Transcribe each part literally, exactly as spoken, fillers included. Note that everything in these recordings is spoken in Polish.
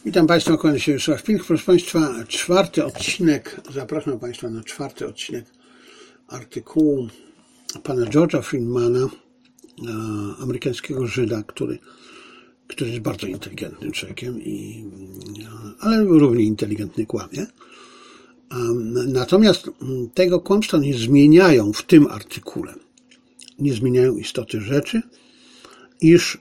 Witam Państwa, kłaniam się Wiesław Pilch. Proszę Państwa, czwarty odcinek, zapraszam Państwa na czwarty odcinek artykułu pana George'a Friedmana, amerykańskiego Żyda, który, który jest bardzo inteligentnym człowiekiem, i, ale równie inteligentny kłamie. Natomiast tego kłamstwa nie zmieniają w tym artykule. Nie zmieniają istoty rzeczy, iż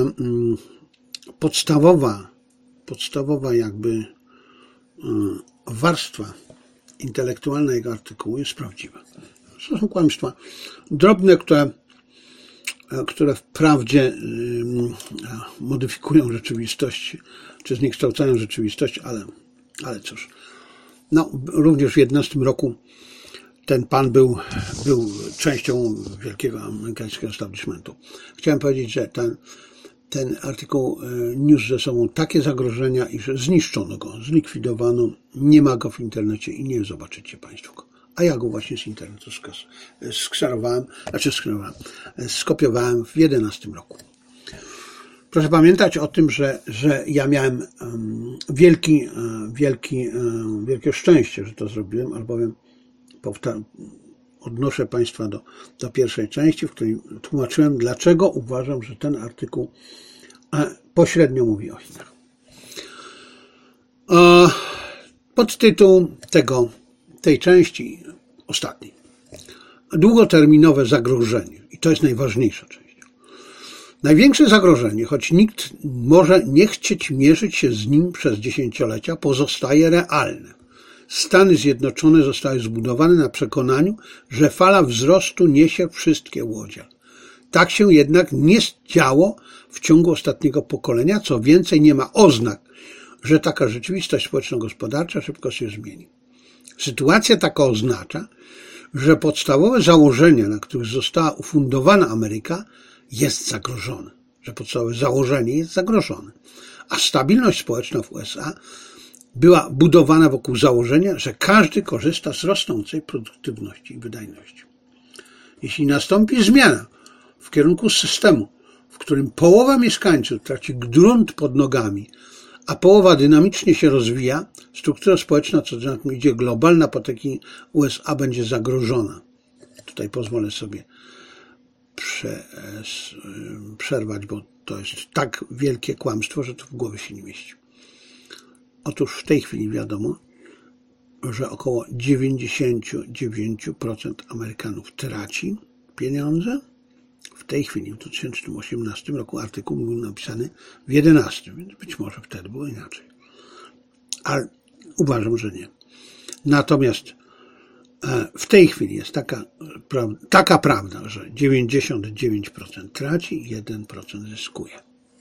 podstawowa Podstawowa jakby warstwa intelektualna jego artykułu jest prawdziwa. To są kłamstwa drobne, które, które wprawdzie modyfikują rzeczywistość, czy zniekształcają rzeczywistość, ale, ale cóż. No, również w jedenastym roku ten pan był, był częścią wielkiego amerykańskiego establishmentu. Chciałem powiedzieć, że ten Ten artykuł niósł ze sobą takie zagrożenia, iż zniszczono go, zlikwidowano, nie ma go w internecie i nie zobaczycie Państwo go. A ja go właśnie z internetu skserowałem, znaczy skserowałem, skopiowałem w jedenastym roku. Proszę pamiętać o tym, że, że ja miałem wielki, wielki, wielkie szczęście, że to zrobiłem, albowiem powtarzam, odnoszę Państwa do, do pierwszej części, w której tłumaczyłem, dlaczego uważam, że ten artykuł pośrednio mówi o Chinach. Podtytuł tego, tej części ostatniej. Długoterminowe zagrożenie. I to jest najważniejsza część. Największe zagrożenie, choć nikt może nie chcieć mierzyć się z nim przez dziesięciolecia, pozostaje realne. Stany Zjednoczone zostały zbudowane na przekonaniu, że fala wzrostu niesie wszystkie łodzie. Tak się jednak nie działo w ciągu ostatniego pokolenia, co więcej nie ma oznak, że taka rzeczywistość społeczno-gospodarcza szybko się zmieni. Sytuacja taka oznacza, że podstawowe założenia, na których została ufundowana Ameryka, jest zagrożone. Że podstawowe założenie jest zagrożone. A stabilność społeczna w U S A była budowana wokół założenia, że każdy korzysta z rosnącej produktywności i wydajności. Jeśli nastąpi zmiana w kierunku systemu, w którym połowa mieszkańców traci grunt pod nogami, a połowa dynamicznie się rozwija, struktura społeczna, co za tym idzie globalna potęgi U S A, będzie zagrożona. Tutaj pozwolę sobie prze, przerwać, bo to jest tak wielkie kłamstwo, że to w głowie się nie mieści. Otóż w tej chwili wiadomo, że około dziewięćdziesiąt dziewięć procent Amerykanów traci pieniądze. W tej chwili, w dwa tysiące osiemnastym roku, artykuł był napisany w jedenastym, więc być może wtedy było inaczej. Ale uważam, że nie. Natomiast w tej chwili jest taka, taka prawda, że dziewięćdziesiąt dziewięć procent traci i jeden procent zyskuje.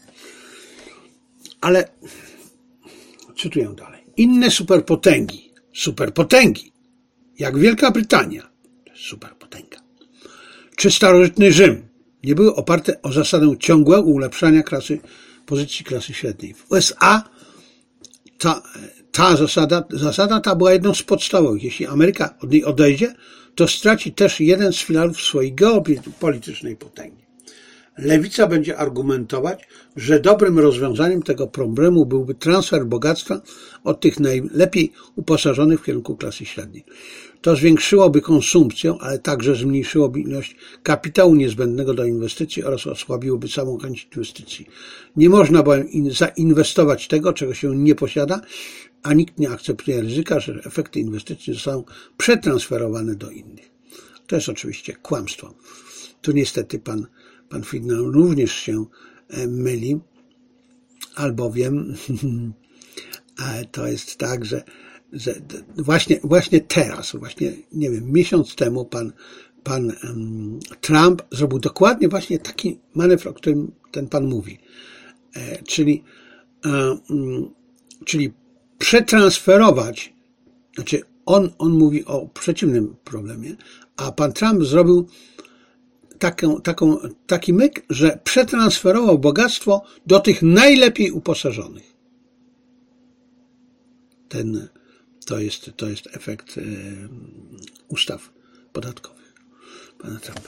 Ale cytuję dalej. Inne superpotęgi, superpotęgi, jak Wielka Brytania, to jest superpotęga, czy starożytny Rzym, nie były oparte o zasadę ciągłego ulepszania klasy, pozycji klasy średniej. W U S A ta, ta zasada, zasada ta była jedną z podstawowych. Jeśli Ameryka od niej odejdzie, to straci też jeden z filarów swojej geopolitycznej potęgi. Lewica będzie argumentować, że dobrym rozwiązaniem tego problemu byłby transfer bogactwa od tych najlepiej uposażonych w kierunku klasy średniej. To zwiększyłoby konsumpcję, ale także zmniejszyłoby ilość kapitału niezbędnego do inwestycji oraz osłabiłoby samą chęć inwestycji. Nie można bowiem zainwestować tego, czego się nie posiada, a nikt nie akceptuje ryzyka, że efekty inwestycji zostaną przetransferowane do innych. To jest oczywiście kłamstwo. Tu niestety pan Pan Friedman również się myli, albowiem to jest tak, że, że właśnie, właśnie teraz, właśnie, nie wiem, miesiąc temu pan, pan Trump zrobił dokładnie właśnie taki manewr, o którym ten pan mówi. Czyli, czyli przetransferować, znaczy on, on mówi o przeciwnym problemie, a pan Trump zrobił Taką, taką, taki myk, że przetransferował bogactwo do tych najlepiej uposażonych. Ten, to jest, to jest efekt ustaw podatkowych pana Trumpa.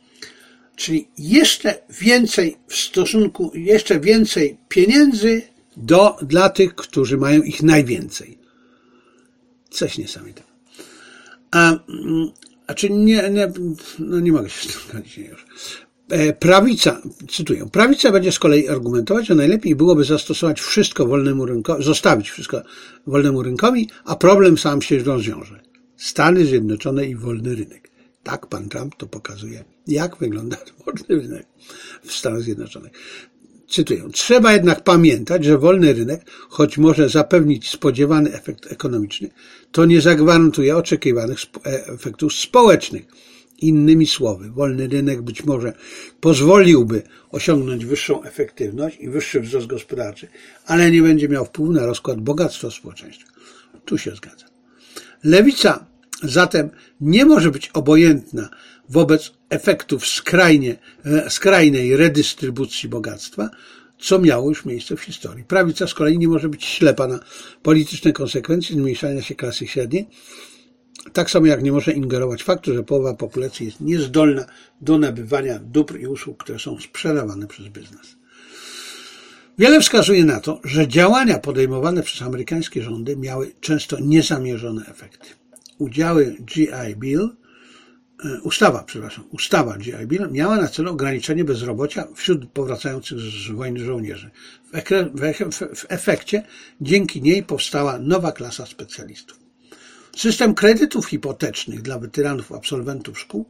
Czyli jeszcze więcej w stosunku, jeszcze więcej pieniędzy do, dla tych, którzy mają ich najwięcej. Coś niesamowitego. A, a czy nie, nie, no nie mogę się zgodzić już. Prawica, cytuję, prawica będzie z kolei argumentować, że najlepiej byłoby zastosować wszystko wolnemu rynkowi, zostawić wszystko wolnemu rynkowi, a problem sam się rozwiąże. Stany Zjednoczone i wolny rynek. Tak pan Trump to pokazuje, jak wygląda wolny rynek w Stanach Zjednoczonych. Cytuję, trzeba jednak pamiętać, że wolny rynek, choć może zapewnić spodziewany efekt ekonomiczny, to nie zagwarantuje oczekiwanych efektów społecznych. Innymi słowy, wolny rynek być może pozwoliłby osiągnąć wyższą efektywność i wyższy wzrost gospodarczy, ale nie będzie miał wpływu na rozkład bogactwa społeczeństwa. Tu się zgadzam. Lewica zatem nie może być obojętna wobec efektów skrajnie, skrajnej redystrybucji bogactwa, co miało już miejsce w historii. Prawica z kolei nie może być ślepa na polityczne konsekwencje zmniejszania się klasy średniej, tak samo jak nie może ingerować faktu, że połowa populacji jest niezdolna do nabywania dóbr i usług, które są sprzedawane przez biznes. Wiele wskazuje na to, że działania podejmowane przez amerykańskie rządy miały często niezamierzone efekty. Udziały G I Bill, ustawa, przepraszam, ustawa G I Bill miała na celu ograniczenie bezrobocia wśród powracających z wojny żołnierzy. W efekcie dzięki niej powstała nowa klasa specjalistów. System kredytów hipotecznych dla weteranów, absolwentów szkół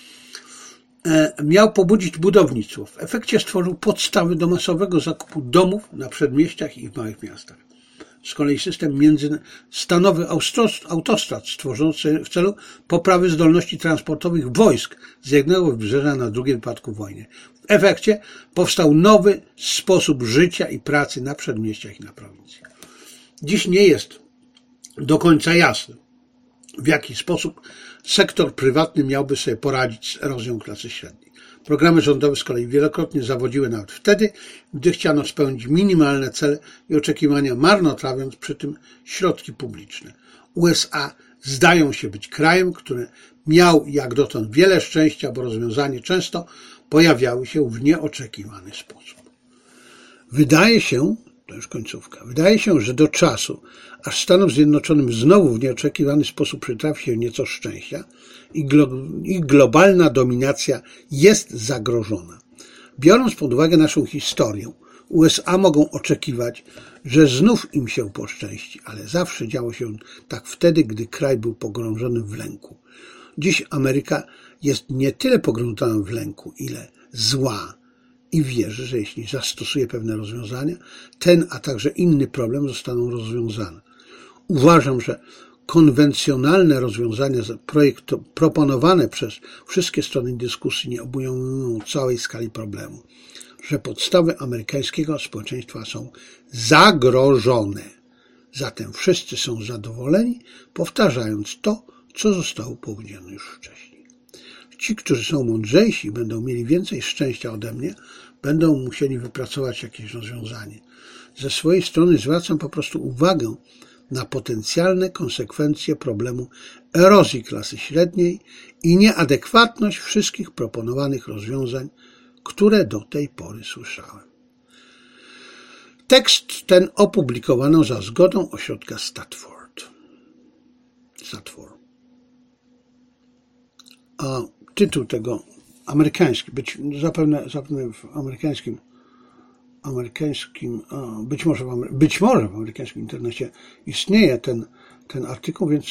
miał pobudzić budownictwo. W efekcie stworzył podstawy do masowego zakupu domów na przedmieściach i w małych miastach. Z kolei system międzystanowy autostrad stworzono w celu poprawy zdolności transportowych wojsk z jednego wybrzeża na drugie w wypadku wojny. W efekcie powstał nowy sposób życia i pracy na przedmieściach i na prowincji. Dziś nie jest do końca jasne, w jaki sposób sektor prywatny miałby sobie poradzić z erozją klasy średniej. Programy rządowe z kolei wielokrotnie zawodziły nawet wtedy, gdy chciano spełnić minimalne cele i oczekiwania, marnotrawiąc przy tym środki publiczne. U S A zdają się być krajem, który miał jak dotąd wiele szczęścia, bo rozwiązania często pojawiały się w nieoczekiwany sposób. Wydaje się, to już końcówka, wydaje się, że do czasu, aż Stanom Zjednoczonym znowu w nieoczekiwany sposób przytrafi się nieco szczęścia, ich globalna dominacja jest zagrożona. Biorąc pod uwagę naszą historię, U S A mogą oczekiwać, że znów im się poszczęści, ale zawsze działo się tak wtedy, gdy kraj był pogrążony w lęku. Dziś Ameryka jest nie tyle pogrążona w lęku, ile zła i wierzy, że jeśli zastosuje pewne rozwiązania, ten, a także inny problem zostaną rozwiązane. Uważam, że konwencjonalne rozwiązania projektu, proponowane przez wszystkie strony dyskusji nie obejmują całej skali problemu, że podstawy amerykańskiego społeczeństwa są zagrożone. Zatem wszyscy są zadowoleni, powtarzając to, co zostało powiedziane już wcześniej. Ci, którzy są mądrzejsi, będą mieli więcej szczęścia ode mnie, będą musieli wypracować jakieś rozwiązanie. Ze swojej strony zwracam po prostu uwagę na potencjalne konsekwencje problemu erozji klasy średniej i nieadekwatność wszystkich proponowanych rozwiązań, które do tej pory słyszałem. Tekst ten opublikowano za zgodą ośrodka Stanford. Stanford. A tytuł tego amerykański, być zapewne, zapewne w amerykańskim amerykańskim, być może w, być może w amerykańskim internecie istnieje ten, ten artykuł, więc,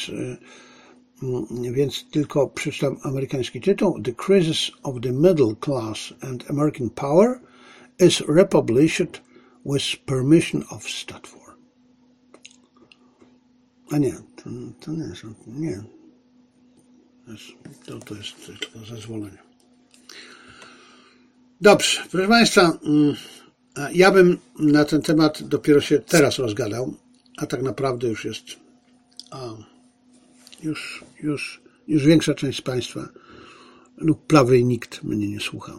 więc tylko przeczytam amerykański tytuł. The Crisis of the Middle Class and American Power is republished with permission of Stanford. A nie, to, to nie jest, nie. To, to jest tylko zezwolenie. Dobrze, proszę Państwa, ja bym na ten temat dopiero się teraz rozgadał, a tak naprawdę już jest, a, już, już, już większa część z Państwa lub prawie nikt mnie nie słuchał.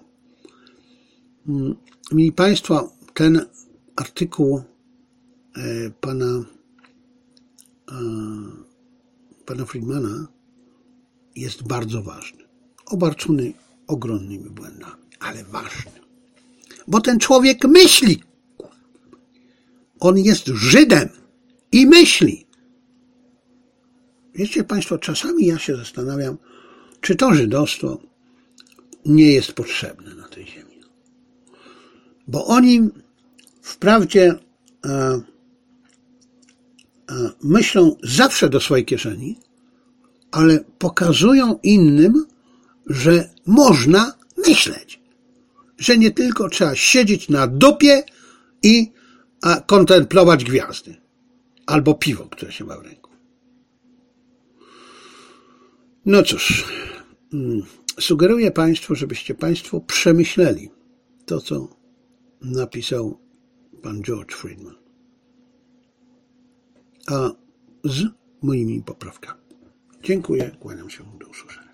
Mili Państwo, ten artykuł e, pana, e, pana Friedmana jest bardzo ważny, obarczony ogromnymi błędami, ale ważny. Bo ten człowiek myśli. On jest Żydem i myśli. Wiecie Państwo, czasami ja się zastanawiam, czy to żydostwo nie jest potrzebne na tej ziemi. Bo oni wprawdzie e, e, myślą zawsze do swojej kieszeni, ale pokazują innym, że można myśleć. Że nie tylko trzeba siedzieć na dupie i a, kontemplować gwiazdy. Albo piwo, które się ma w ręku. No cóż, sugeruję Państwu, żebyście Państwo przemyśleli to, co napisał pan George Friedman. A z moimi poprawkami. Dziękuję, kłaniam się, do usłyszenia.